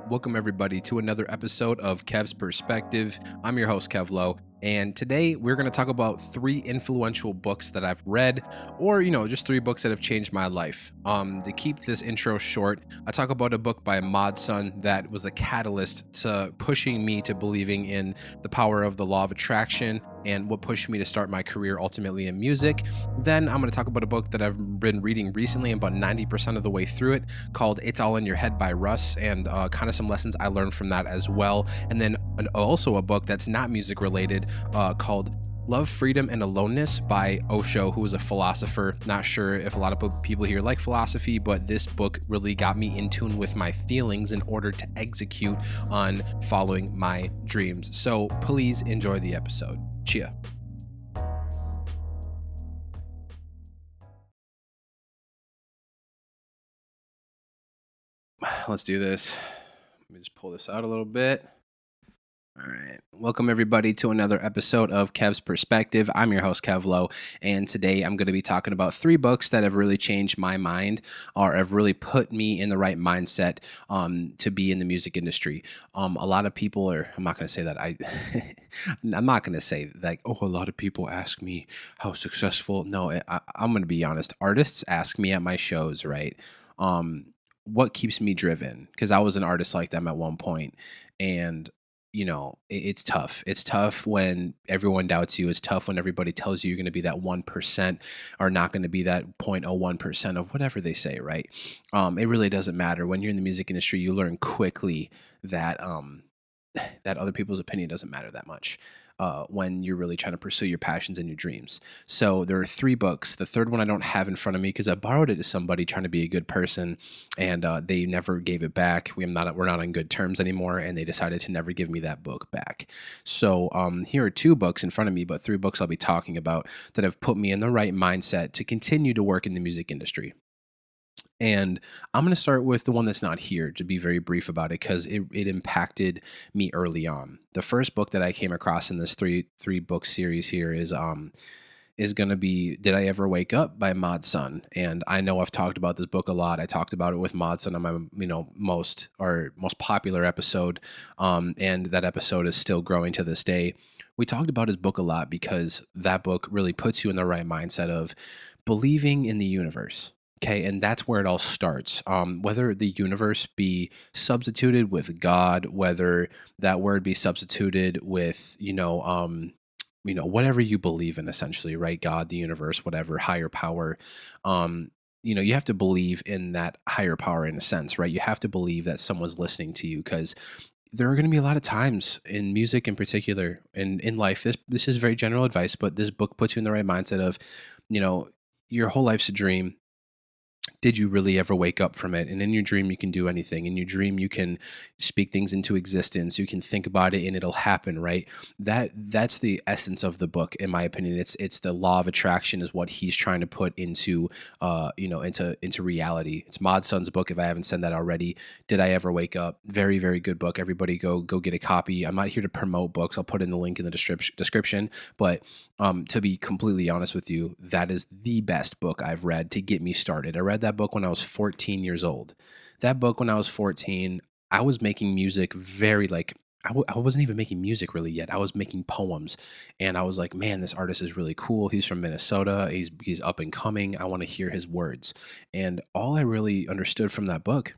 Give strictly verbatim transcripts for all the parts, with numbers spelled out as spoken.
Welcome, everybody, to another episode of Kev's Perspective. I'm your host, Kev Lowe, and today we're going to talk about three influential books that I've read, or, you know, just three books that have changed my life. Um, to keep this intro short, I talk about a book by Mod Sun that was the catalyst to pushing me to believing in the power of the law of attraction and what pushed me to start my career ultimately in music. Then I'm going to talk about a book that I've been reading recently, about ninety percent of the way through it, called It's All in Your Head by Russ, and uh, kind of some lessons I learned from that as well. And then an, also a book that's not music related uh, called Love, Freedom, and Aloneness by Osho, who is a philosopher. Not sure if a lot of people here like philosophy, but this book really got me in tune with my feelings in order to execute on following my dreams. So please enjoy the episode. Cheer. Let's do this. Let me just pull this out a little bit. All right. Welcome, everybody, to another episode of Kev's Perspective. I'm your host, Kev Lowe, and today I'm going to be talking about three books that have really changed my mind or have really put me in the right mindset um, to be in the music industry. Um, a lot of people are, I'm not going to say that, I, I'm not going to say like, oh, a lot of people ask me how successful. No, I, I'm going to be honest. Artists ask me at my shows, right? Um, what keeps me driven? Because I was an artist like them at one point, and you know, it, it's tough. It's tough when everyone doubts you. It's tough when everybody tells you you're going to be that one percent or not going to be that zero point zero one percent of whatever they say, right? Um, it really doesn't matter. When you're in the music industry, you learn quickly that um, that other people's opinion doesn't matter that much uh, when you're really trying to pursue your passions and your dreams. So there are three books. The third one I don't have in front of me because I borrowed it to somebody trying to be a good person, and uh, they never gave it back. We am not we're not on good terms anymore, and they decided to never give me that book back. So um, here are two books in front of me, but three books I'll be talking about that have put me in the right mindset to continue to work in the music industry. And I'm going to start with the one that's not here to be very brief about it because it, it impacted me early on. The first book that I came across in this three three book series here is um is going to be Did I Ever Wake Up by Mod Sun. And I know I've talked about this book a lot. I talked about it with Mod Sun on my you know most or most popular episode, um, and that episode is still growing to this day. We talked about his book a lot because that book really puts you in the right mindset of believing in the universe. Okay, and that's where it all starts. Um, whether the universe be substituted with God, whether that word be substituted with, you know, um, you know, whatever you believe in, essentially, right? God, the universe, whatever, higher power. Um, you know, you have to believe in that higher power in a sense, right? You have to believe that someone's listening to you because there are going to be a lot of times in music in particular and in life. This this is very general advice, but this book puts you in the right mindset of, you know, your whole life's a dream. Did you really ever wake up from it? And in your dream, you can do anything. In your dream, you can speak things into existence. You can think about it and it'll happen, right? That that's the essence of the book, in my opinion. It's it's the law of attraction is what he's trying to put into uh, you know, into into reality. It's Mod Sun's book, if I haven't said that already. Did I Ever Wake Up? Very, very good book. Everybody go go get a copy. I'm not here to promote books. I'll put in the link in the description description. But um, to be completely honest with you, that is the best book I've read to get me started. I read that book when I was fourteen years old. That book when I was fourteen, I was making music very like I w- I wasn't even making music really yet. I was making poems, and I was like, man, this artist is really cool. He's from Minnesota. He's he's up and coming. I want to hear his words. And all I really understood from that book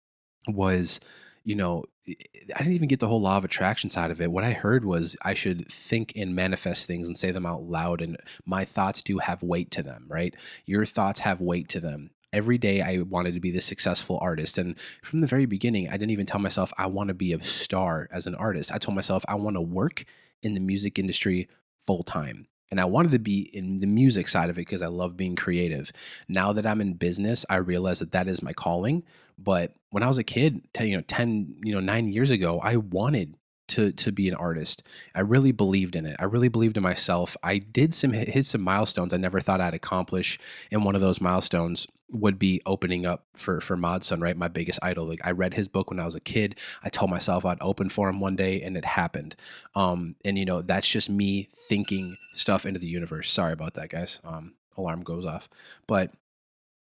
was, you know, I I didn't even get the whole law of attraction side of it. What I heard was I should think and manifest things and say them out loud. And my thoughts do have weight to them, right? Your thoughts have weight to them. Every day I wanted to be this successful artist. And from the very beginning, I didn't even tell myself I want to be a star as an artist. I told myself I want to work in the music industry full time. And I wanted to be in the music side of it because I love being creative. Now that I'm in business, I realize that that is my calling. But when I was a kid, ten, you know, ten, you know, nine years ago, I wanted to to be an artist. I really believed in it. I really believed in myself. I did some hit some milestones I never thought I'd accomplish, and one of those milestones would be opening up for for Mod Sun, right? My biggest idol. Like I read his book when I was a kid. I told myself I'd open for him one day, and it happened. Um, and you know, that's just me thinking stuff into the universe. Sorry about that, guys. Um, alarm goes off, but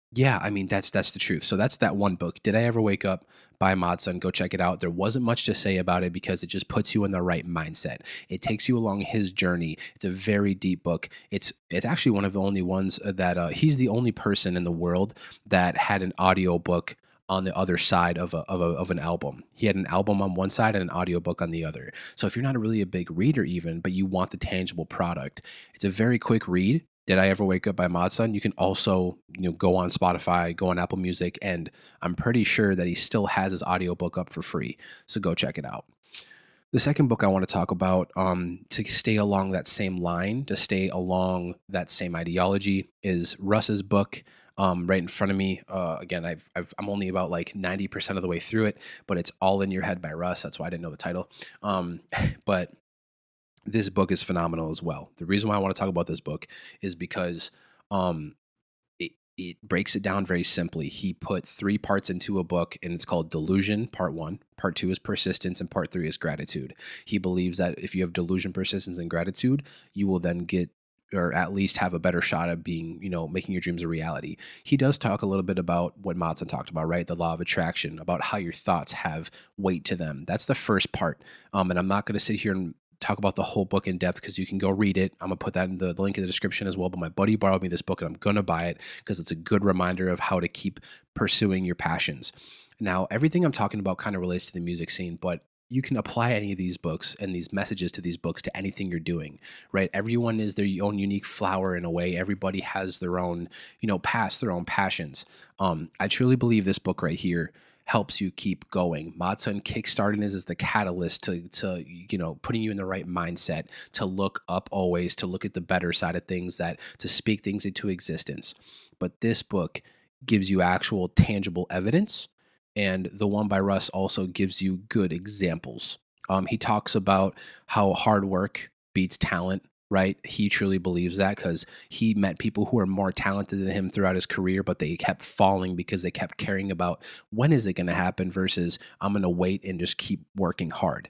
Yeah, I mean that's that's the truth. So that's that one book. Did I Ever Wake Up by Modson? Go check it out. There wasn't much to say about it because it just puts you in the right mindset. It takes you along his journey. It's a very deep book. It's it's actually one of the only ones that uh, he's the only person in the world that had an audio book on the other side of a, of a of an album. He had an album on one side and an audiobook on the other. So if you're not really a big reader even, but you want the tangible product, it's a very quick read. Did I Ever Wake Up by Modson? You can also, you know, go on Spotify, go on Apple Music, and I'm pretty sure that he still has his audiobook up for free. So go check it out. The second book I want to talk about, um, to stay along that same line, to stay along that same ideology, is Russ's book. Um, right in front of me. Uh, again, I've, I've, I'm only about like ninety percent of the way through it, but it's All in Your Head by Russ. That's why I didn't know the title. Um, but this book is phenomenal as well. The reason why I want to talk about this book is because um, it, it breaks it down very simply. He put three parts into a book, and it's called Delusion, part one. Part two is Persistence, and part three is Gratitude. He believes that if you have delusion, persistence, and gratitude, you will then get, or at least have a better shot at being, you know, making your dreams a reality. He does talk a little bit about what Modson talked about, right? The law of attraction, about how your thoughts have weight to them. That's the first part. Um, and I'm not going to sit here and talk about the whole book in depth because you can go read it. I'm gonna put that in the, the link in the description as well. But my buddy borrowed me this book and I'm gonna buy it because it's a good reminder of how to keep pursuing your passions. Now, everything I'm talking about kind of relates to the music scene, but you can apply any of these books and these messages to these books to anything you're doing, right? Everyone is their own unique flower in a way. Everybody has their own, you know, past, their own passions. Um, I truly believe this book right here helps you keep going. Modson kickstarting is, is the catalyst to, to, you know, putting you in the right mindset, to look up always, to look at the better side of things, that to speak things into existence. But this book gives you actual tangible evidence. And the one by Russ also gives you good examples. Um, he talks about how hard work beats talent, right? He truly believes that because he met people who are more talented than him throughout his career, but they kept falling because they kept caring about when is it going to happen versus I'm going to wait and just keep working hard.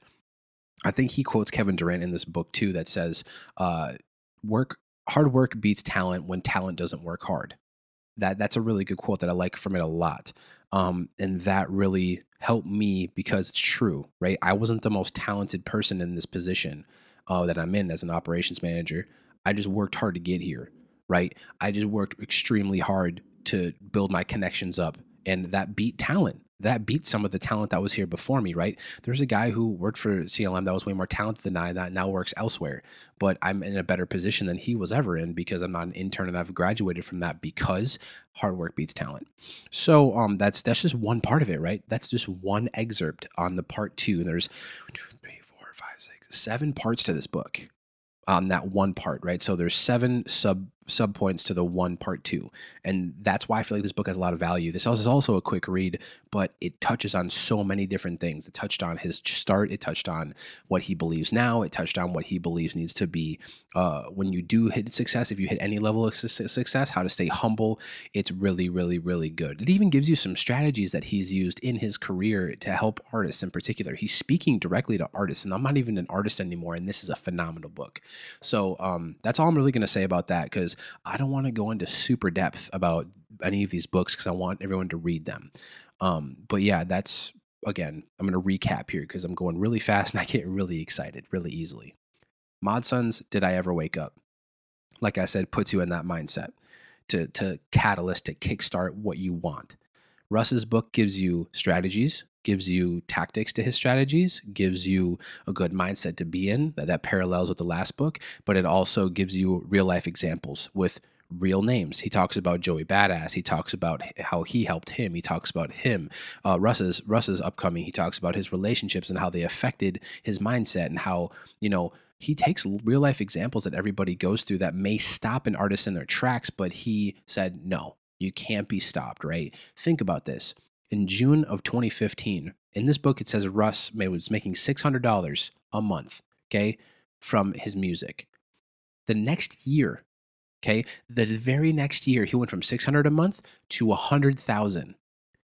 I think he quotes Kevin Durant in this book too that says, uh, work hard work beats talent when talent doesn't work hard. That that's a really good quote that I like from it a lot. Um, and that really helped me because it's true, right? I wasn't the most talented person in this position uh, that I'm in as an operations manager. I just worked hard to get here, right? I just worked extremely hard to build my connections up, and that beat talent. That beat some of the talent that was here before me, right? There's a guy who worked for C L M that was way more talented than I, that now works elsewhere, but I'm in a better position than he was ever in because I'm not an intern and I've graduated from that because hard work beats talent. So um, that's that's just one part of it, right? That's just one excerpt on the part two. There's two, three, four, five, six, seven parts to this book on that one part, right? So there's seven sub sub points to the one part two. And that's why I feel like this book has a lot of value. This is also a quick read, but it touches on so many different things. It touched on his start. It touched on what he believes now. It touched on what he believes needs to be uh, when you do hit success, if you hit any level of success, how to stay humble. It's really, really, really good. It even gives you some strategies that he's used in his career to help artists in particular. He's speaking directly to artists, and I'm not even an artist anymore, and this is a phenomenal book. So um, that's all I'm really going to say about that, because I don't want to go into super depth about any of these books because I want everyone to read them. Um, but yeah, that's, again, I'm going to recap here because I'm going really fast and I get really excited really easily. Modson's Did I Ever Wake Up? Like I said, puts you in that mindset to, to catalyst, to kickstart what you want. Russ's book gives you strategies, gives you tactics to his strategies, gives you a good mindset to be in that, that parallels with the last book, but it also gives you real life examples with real names. He talks about Joey Badass. He talks about how he helped him. He talks about him. Uh, Russ's Russ's upcoming. He talks about his relationships and how they affected his mindset, and how, you know, he takes real life examples that everybody goes through that may stop an artist in their tracks, but he said, no, you can't be stopped, right? Think about this. In June of twenty fifteen, in this book, it says Russ was making six hundred dollars a month, okay, from his music. The next year, okay, the very next year, he went from six hundred dollars a month to one hundred thousand dollars.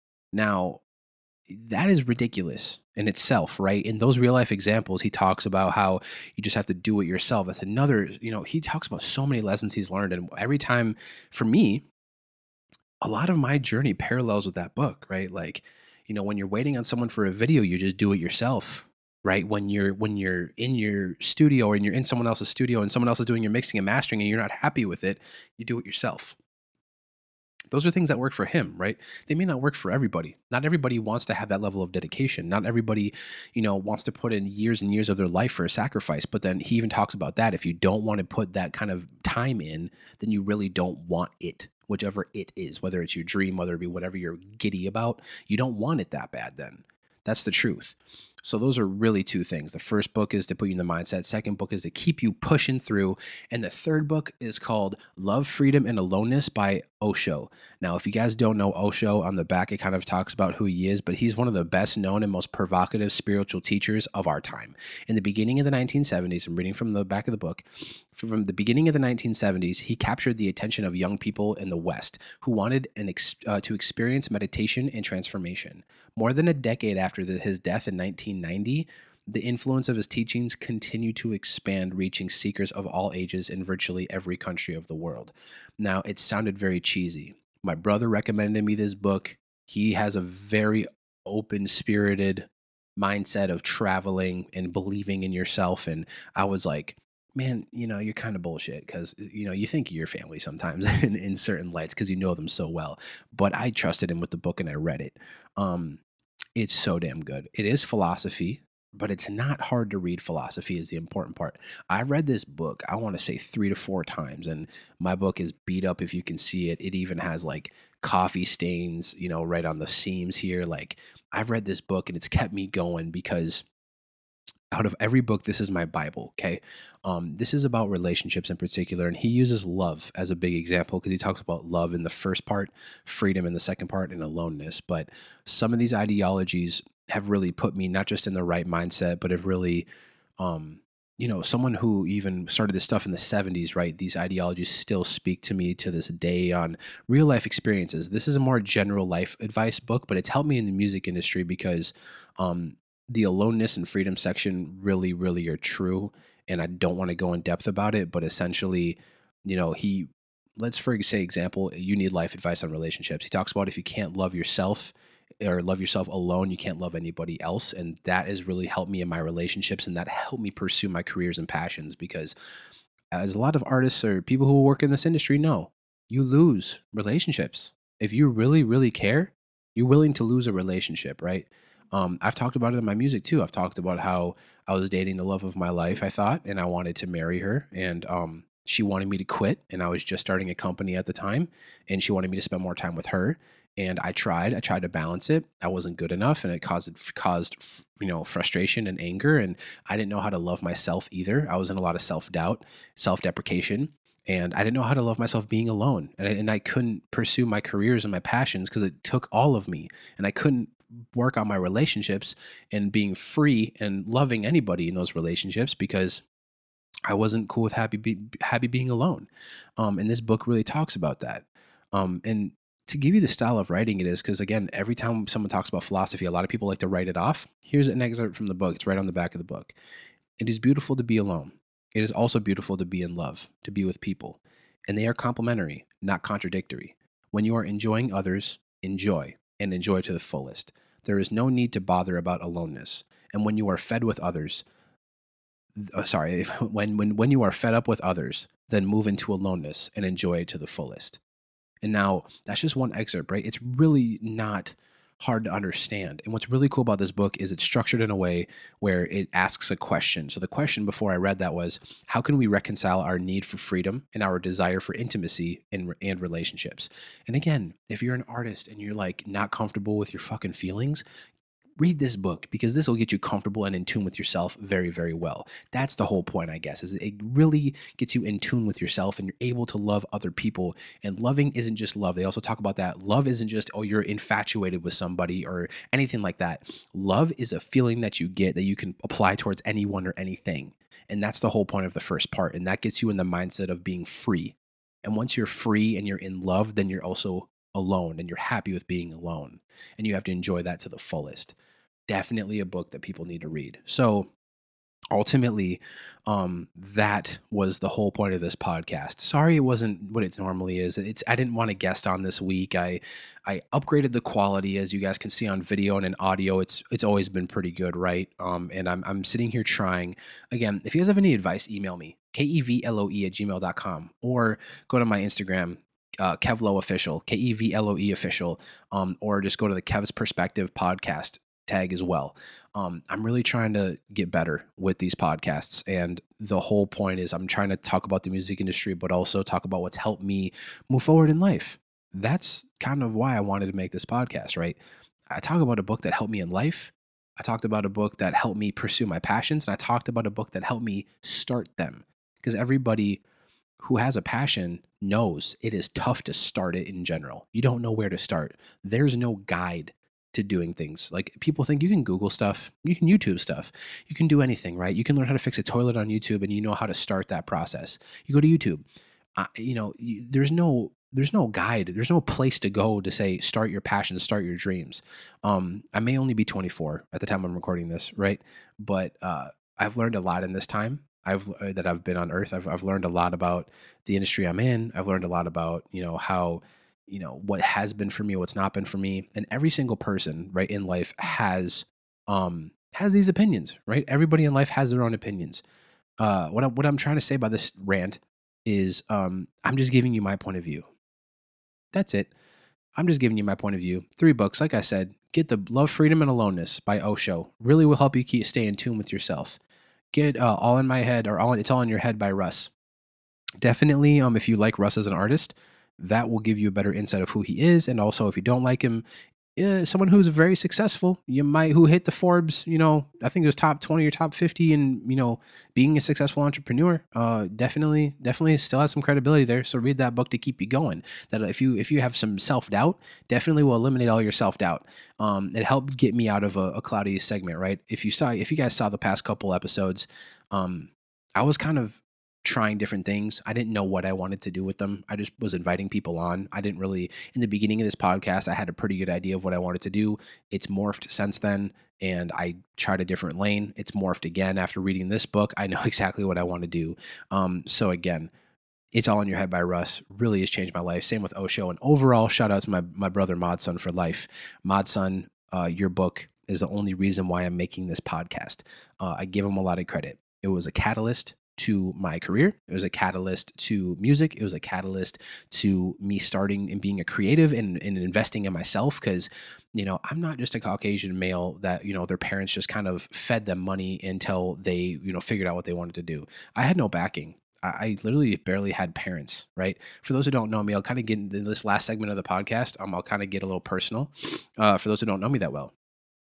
Now, that is ridiculous in itself, right? In those real life examples, he talks about how you just have to do it yourself. That's another, you know, he talks about so many lessons he's learned. And every time, for me, a lot of my journey parallels with that book, right? Like, you know, when you're waiting on someone for a video, you just do it yourself, right? When you're when you're in your studio or you're in someone else's studio and someone else is doing your mixing and mastering and you're not happy with it, you do it yourself. Those are things that work for him, right? They may not work for everybody. Not everybody wants to have that level of dedication. Not everybody, you know, wants to put in years and years of their life for a sacrifice. But then he even talks about that. If you don't want to put that kind of time in, then you really don't want it, whichever it is, whether it's your dream, whether it be whatever you're giddy about, you don't want it that bad then. That's the truth. So those are really two things. The first book is to put you in the mindset. Second book is to keep you pushing through. And the third book is called Love, Freedom, and Aloneness by Osho. Now, if you guys don't know Osho, on the back it kind of talks about who he is, but he's one of the best known and most provocative spiritual teachers of our time. In the beginning of the nineteen seventies, I'm reading from the back of the book, from the beginning of the nineteen seventies, he captured the attention of young people in the West who wanted an ex- uh, to experience meditation and transformation. More than a decade after the, his death in nineteen ninety, the influence of his teachings continued to expand, reaching seekers of all ages in virtually every country of the world. Now, it sounded very cheesy. My brother recommended me this book. He has a very open spirited mindset of traveling and believing in yourself. And I was like, man, you know, you're kind of bullshit because, you know, you think of your family sometimes in, in certain lights because you know them so well. But I trusted him with the book and I read it. Um, it's so damn good. It is philosophy, but it's not hard to read. Philosophy is the important part. I read this book, I want to say three to four times, and my book is beat up if you can see it. It even has like coffee stains, you know, right on the seams here. Like, I've read this book and it's kept me going because out of every book, this is my Bible. Okay. Um, this is about relationships in particular. And he uses love as a big example because he talks about love in the first part, freedom in the second part, and aloneness. But some of these ideologies have really put me not just in the right mindset, but have really, um, you know, someone who even started this stuff in the seventies, right? These ideologies still speak to me to this day on real life experiences. This is a more general life advice book, but it's helped me in the music industry because, um, the aloneness and freedom section really, really are true. And I don't want to go in depth about it, but essentially, you know, he, let's for say example, you need life advice on relationships. He talks about if you can't love yourself or love yourself alone, you can't love anybody else. And that has really helped me in my relationships and that helped me pursue my careers and passions because as a lot of artists or people who work in this industry know, you lose relationships. If you really, really care, you're willing to lose a relationship, right? Um, I've talked about it in my music too. I've talked about how I was dating the love of my life, I thought, and I wanted to marry her. And um, she wanted me to quit. And I was just starting a company at the time. And she wanted me to spend more time with her. And I tried. I tried to balance it. I wasn't good enough, and it caused caused you know frustration and anger. And I didn't know how to love myself either. I was in a lot of self doubt, self deprecation, and I didn't know how to love myself being alone. And I, and I couldn't pursue my careers and my passions because it took all of me, and I couldn't work on my relationships and being free and loving anybody in those relationships because I wasn't cool with happy be, happy being alone. Um, and this book really talks about that. Um, and to give you the style of writing it is, because again, every time someone talks about philosophy, a lot of people like to write it off. Here's an excerpt from the book. It's right on the back of the book. It is beautiful to be alone. It is also beautiful to be in love, to be with people. And they are complementary, not contradictory. When you are enjoying others, enjoy and enjoy to the fullest. There is no need to bother about aloneness. And when you are fed with others, uh, sorry, when, when, when you are fed up with others, then move into aloneness and enjoy it to the fullest. And now that's just one excerpt, right? It's really not hard to understand. And what's really cool about this book is it's structured in a way where it asks a question. So the question before I read that was, how can we reconcile our need for freedom and our desire for intimacy and, and relationships? And again, if you're an artist and you're like not comfortable with your fucking feelings, read this book because this will get you comfortable and in tune with yourself very, very well. That's the whole point, I guess, is it really gets you in tune with yourself and you're able to love other people. And loving isn't just love. They also talk about that. Love isn't just, oh, you're infatuated with somebody or anything like that. Love is a feeling that you get that you can apply towards anyone or anything. And that's the whole point of the first part. And that gets you in the mindset of being free. And once you're free and you're in love, then you're also alone and you're happy with being alone. And you have to enjoy that to the fullest. Definitely a book that people need to read. So ultimately, um, that was the whole point of this podcast. Sorry, it wasn't what it normally is. It's I didn't want to guest on this week. I I upgraded the quality, as you guys can see on video and in audio. It's it's always been pretty good, right? Um, and I'm I'm sitting here trying. Again, if you guys have any advice, email me kevloe at gmail dot com or go to my Instagram. Uh, Kevlo official, K E V L O E official, um, or just go to the Kev's Perspective podcast tag as well. Um, I'm really trying to get better with these podcasts. And the whole point is I'm trying to talk about the music industry, but also talk about what's helped me move forward in life. That's kind of why I wanted to make this podcast, right? I talk about a book that helped me in life. I talked about a book that helped me pursue my passions. And I talked about a book that helped me start them. Because everybody who has a passion knows it is tough to start it in general. You don't know where to start. There's no guide to doing things. Like people think you can Google stuff, you can YouTube stuff, you can do anything, right? You can learn how to fix a toilet on YouTube and you know how to start that process. You go to YouTube, uh, you know, you, there's no there's no guide, there's no place to go to say start your passion, start your dreams. Um, I may only be twenty-four at the time I'm recording this, right? But uh, I've learned a lot in this time. I've uh, that I've been on Earth. I've I've learned a lot about the industry I'm in. I've learned a lot about you know how you know what has been for me, what's not been for me, and every single person right in life has um has these opinions, right? Everybody in life has their own opinions. Uh, what I'm what I'm trying to say by this rant is um I'm just giving you my point of view. That's it. I'm just giving you my point of view. Three books, like I said, get the Love, Freedom, and Aloneness by Osho. Really will help you keep stay in tune with yourself. Get uh, All in My Head or all It's All in Your Head by Russ. Definitely, um, if you like Russ as an artist, that will give you a better insight of who he is. And also, if you don't like him, uh, someone who's very successful, you might who hit the Forbes, you know, I think it was top twenty or top fifty, and you know, being a successful entrepreneur. Uh, definitely, definitely still has some credibility there. So read that book to keep you going. That if you if you have some self doubt, definitely will eliminate all your self doubt. Um, it helped get me out of a, a cloudy segment, right? If you saw, if you guys saw the past couple episodes, um, I was kind of trying different things. I didn't know what I wanted to do with them. I just was inviting people on. I didn't really, in the beginning of this podcast, I had a pretty good idea of what I wanted to do. It's morphed since then, and I tried a different lane. It's morphed again after reading this book. I know exactly what I want to do. Um, so again, It's All in Your Head by Russ really has changed my life. Same with Osho. And overall, shout out to my, my brother Modson for life. Modson, uh, your book is the only reason why I'm making this podcast. Uh, I give him a lot of credit. It was a catalyst to my career. It was a catalyst to music. It was a catalyst to me starting and being a creative and, and investing in myself. Cause, you know, I'm not just a Caucasian male that, you know, their parents just kind of fed them money until they, you know, figured out what they wanted to do. I had no backing. I, I literally barely had parents, right? For those who don't know me, I'll kind of get into this last segment of the podcast. Um, I'll kind of get a little personal. Uh, for those who don't know me that well,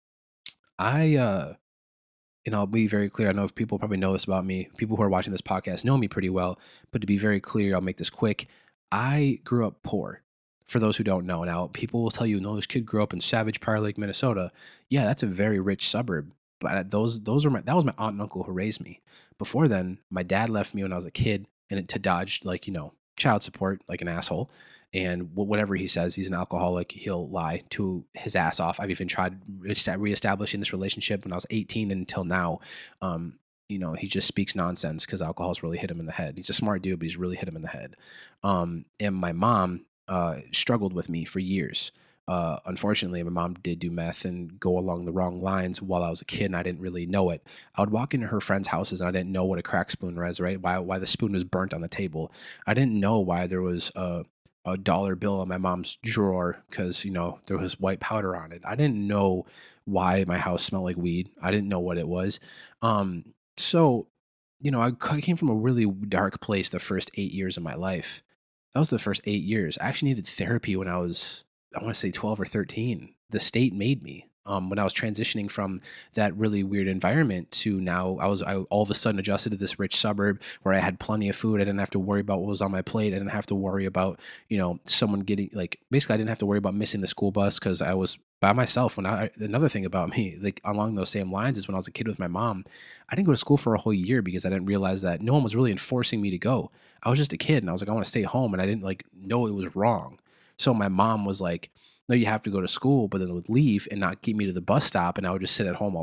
I, uh, and I'll be very clear. I know if people probably know this about me, people who are watching this podcast know me pretty well, but to be very clear, I'll make this quick. I grew up poor. For those who don't know, now people will tell you, no, this kid grew up in Savage Prior Lake, Minnesota. Yeah, that's a very rich suburb. But those, those were my, that was my aunt and uncle who raised me. Before then, my dad left me when I was a kid, and it, to dodge like you know child support, like an asshole. And whatever he says, he's an alcoholic. He'll lie to his ass off. I've even tried reestablishing this relationship when I was eighteen and until now. Um, you know, he just speaks nonsense because alcohol's really hit him in the head. He's a smart dude, but he's really hit him in the head. Um, and my mom uh, struggled with me for years. Uh, unfortunately, my mom did do meth and go along the wrong lines while I was a kid, and I didn't really know it. I would walk into her friends' houses, and I didn't know what a crack spoon was, right? Why why the spoon was burnt on the table. I didn't know why there was a a dollar bill in my mom's drawer because you know there was white powder on it. I didn't know why my house smelled like weed. I didn't know what it was. Um, so you know, I c- came from a really dark place the first eight years of my life. That was the first eight years. I actually needed therapy when I was, I want to say twelve or thirteen. The state made me. Um, when I was transitioning from that really weird environment to now, I was I all of a sudden adjusted to this rich suburb where I had plenty of food. I didn't have to worry about what was on my plate. I didn't have to worry about, you know, someone getting like, basically I didn't have to worry about missing the school bus because I was by myself. When I, another thing about me, like along those same lines is when I was a kid with my mom, I didn't go to school for a whole year because I didn't realize that no one was really enforcing me to go. I was just a kid and I was like, I want to stay home. And I didn't like know it was wrong. So my mom was like, no, you have to go to school, but then would leave and not get me to the bus stop, and I would just sit at home all day.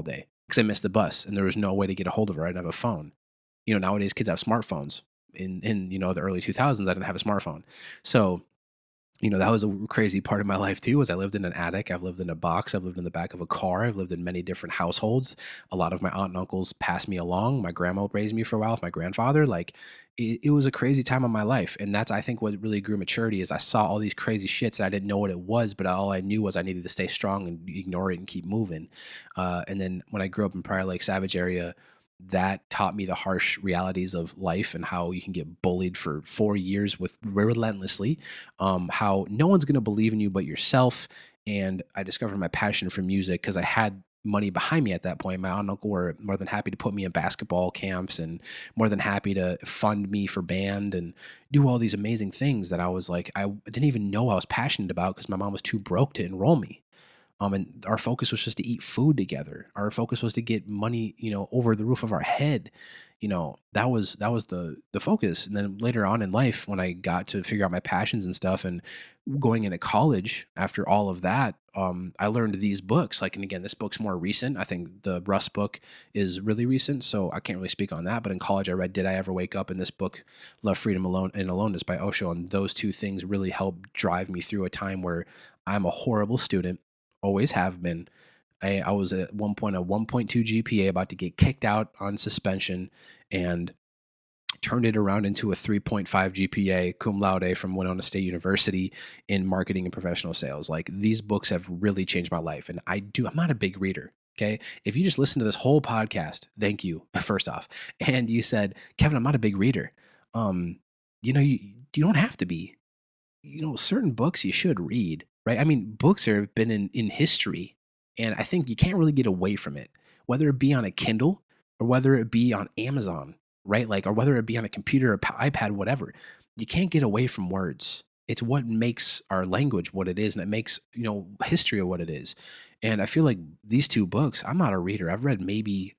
because I missed the bus and there was no way to get a hold of her. I didn't have a phone. You know, nowadays kids have smartphones. In in you know the early two thousands, I didn't have a smartphone, so you know, that was a crazy part of my life too, was I lived in an attic. I've lived in a box. I've lived in the back of a car. I've lived in many different households. A lot of my aunt and uncles passed me along. My grandma raised me for a while with my grandfather. Like it, it was a crazy time of my life. And that's, I think, what really grew maturity is I saw all these crazy shits that I didn't know what it was, but all I knew was I needed to stay strong and ignore it and keep moving. Uh, and then when I grew up in Prior Lake Savage area, that taught me the harsh realities of life and how you can get bullied for four years with relentlessly, um, how no one's going to believe in you but yourself. And I discovered my passion for music because I had money behind me at that point. My aunt and uncle were more than happy to put me in basketball camps and more than happy to fund me for band and do all these amazing things that I was like, I didn't even know I was passionate about because my mom was too broke to enroll me. Um, and our focus was just to eat food together. Our focus was to get money, you know, over the roof of our head. You know, that was that was the the focus. And then later on in life, when I got to figure out my passions and stuff, and going into college after all of that, um, I learned these books. Like, and again, this book's more recent. I think the Russ book is really recent, so I can't really speak on that. But in college, I read "Did I Ever Wake Up?" in this book, "Love, Freedom, Alone and Aloneness" by Osho, and those two things really helped drive me through a time where I'm a horrible student. Always have been. I, I was at one point a one point two G P A, about to get kicked out on suspension, and turned it around into a three point five G P A, cum laude from Winona State University in marketing and professional sales. Like, these books have really changed my life. And I do, I'm not a big reader. Okay. If you just listen to this whole podcast, thank you, first off. And you said, Kevin, I'm not a big reader. Um, you know, you, you don't have to be. You know, certain books you should read, right? I mean, books have been in, in history, and I think you can't really get away from it, whether it be on a Kindle or whether it be on Amazon, right? Like, or whether it be on a computer or iPad, whatever. You can't get away from words. It's what makes our language what it is, and it makes, you know, history of what it is. And I feel like these two books, I'm not a reader. I've read maybe,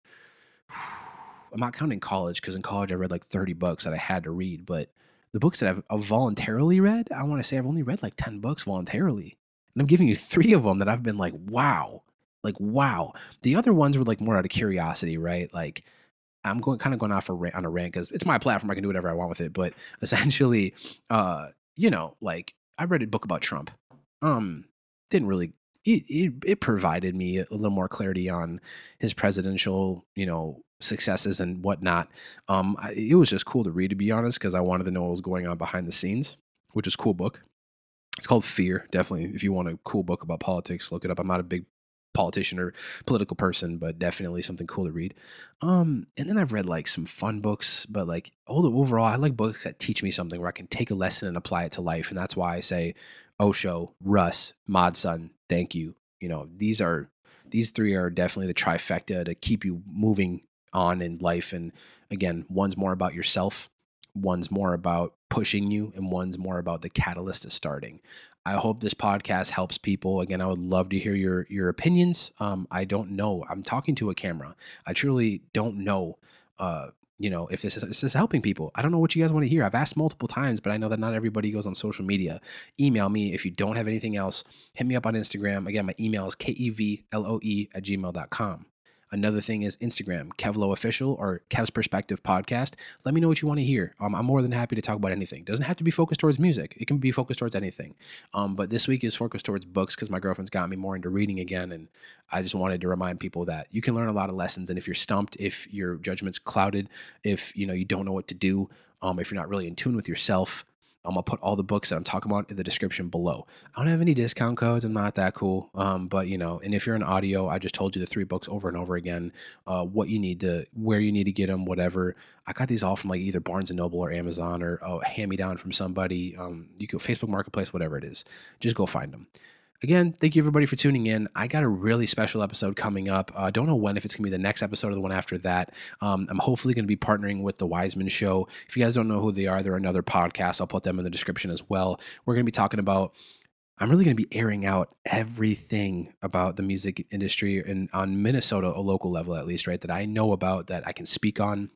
I'm not counting college, because in college I read like thirty books that I had to read, but the books that I've, I've voluntarily read, I want to say I've only read like ten books voluntarily. And I'm giving you three of them that I've been like, wow, like, wow. The other ones were like more out of curiosity, right? Like, I'm going kind of going off a rant, on a rant, because it's my platform. I can do whatever I want with it. But essentially, uh, you know, like, I read a book about Trump. Um, didn't really, it, it, it provided me a little more clarity on his presidential, you know, successes and whatnot. Um, I, it was just cool to read, to be honest, because I wanted to know what was going on behind the scenes, which is a cool book. It's called Fear. Definitely, if you want a cool book about politics, look it up. I'm not a big politician or political person, but definitely something cool to read. Um, and then I've read like some fun books, but like overall, I like books that teach me something where I can take a lesson and apply it to life. And that's why I say Osho, Russ, Mod Sun, thank you. You know, these are these three are definitely the trifecta to keep you moving on in life. And again, one's more about yourself, one's more about pushing you, and one's more about the catalyst of starting. I hope this podcast helps people. Again, I would love to hear your your opinions. Um, I don't know. I'm talking to a camera. I truly don't know. Uh, you know, if this is, this is helping people. I don't know what you guys want to hear. I've asked multiple times, but I know that not everybody goes on social media. Email me if you don't have anything else. Hit me up on Instagram. Again, my email is kevloe at gmail dot com. Another thing is Instagram, Kevlo Official or Kev's Perspective Podcast. Let me know what you want to hear. Um, I'm more than happy to talk about anything. It doesn't have to be focused towards music. It can be focused towards anything. Um, but this week is focused towards books because my girlfriend's got me more into reading again. And I just wanted to remind people that you can learn a lot of lessons. And if you're stumped, if your judgment's clouded, if you know you don't know what to do, um, if you're not really in tune with yourself, I'm going to put all the books that I'm talking about in the description below. I don't have any discount codes. I'm not that cool. Um, but, you know, and if you're an audio, I just told you the three books over and over again, uh, what you need to, where you need to get them, whatever. I got these all from like either Barnes and Noble or Amazon or oh, hand-me-down from somebody. Um, you go Facebook Marketplace, whatever it is. Just go find them. Again, thank you everybody for tuning in. I got a really special episode coming up. I uh, don't know when, if it's going to be the next episode or the one after that. Um, I'm hopefully going to be partnering with The Wiseman Show. If you guys don't know who they are, they're another podcast. I'll put them in the description as well. We're going to be talking about, I'm really going to be airing out everything about the music industry and on Minnesota, a local level at least, right, that I know about, that I can speak on,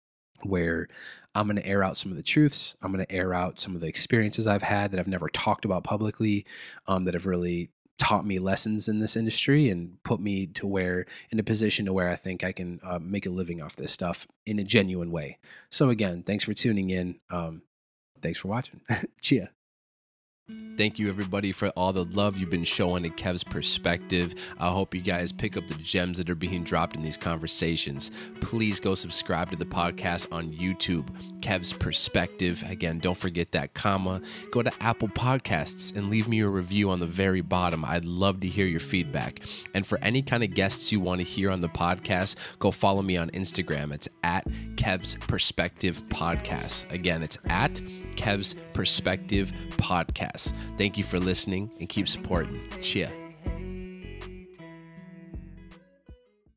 where I'm going to air out some of the truths. I'm going to air out some of the experiences I've had that I've never talked about publicly, um, that have really taught me lessons in this industry and put me to where in a position to where I think I can uh, make a living off this stuff in a genuine way. So again, thanks for tuning in. Um, thanks for watching. Cheers. Thank you, everybody, for all the love you've been showing at Kev's Perspective. I hope you guys pick up the gems that are being dropped in these conversations. Please go subscribe to the podcast on YouTube, Kev's Perspective. Again, don't forget that comma. Go to Apple Podcasts and leave me a review on the very bottom. I'd love to hear your feedback. And for any kind of guests you want to hear on the podcast, go follow me on Instagram. It's at Kev's Perspective Podcast. Again, it's at Kev's Perspective Podcast. Thank you for listening and keep supporting. Cheers.